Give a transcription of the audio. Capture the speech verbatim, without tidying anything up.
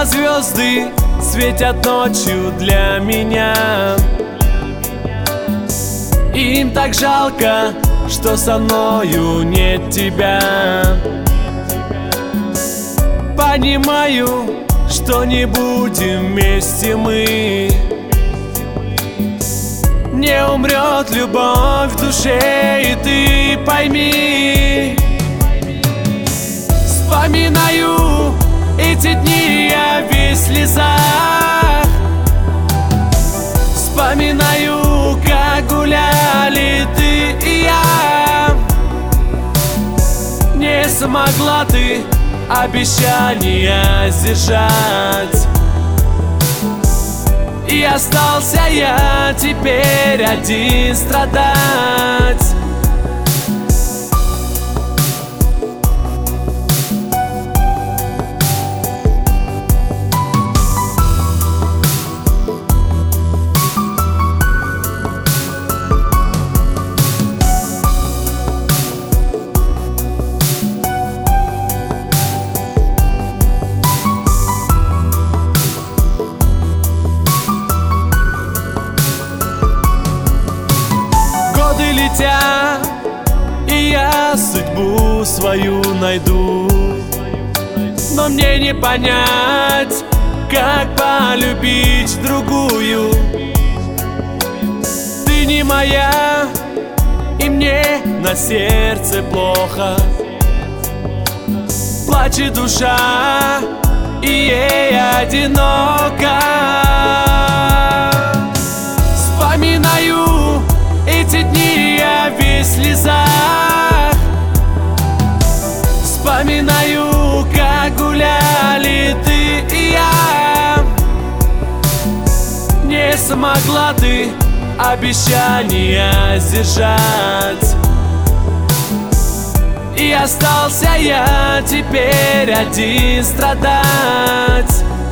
неба звезды светят ночью для меня. Им так жалко, что со мною нет тебя. Понимаю, что не будем вместе мы. Не умрет любовь в душе, и ты пойми. Вспоминаю эти дни, я весь в слезах. Вспоминаю, как гуляли ты и я. Не смогла ты обещания сдержать, и остался я теперь один страдать. И я судьбу свою найду, но мне не понять, как полюбить другую. Ты не моя, и мне на сердце плохо. Плачет душа, и ей одиноко. Вспоминаю эти дни, я весь в слезах. Вспоминаю, как гуляли ты и я. Не смогла ты обещания сдержать, и остался я теперь один страдать.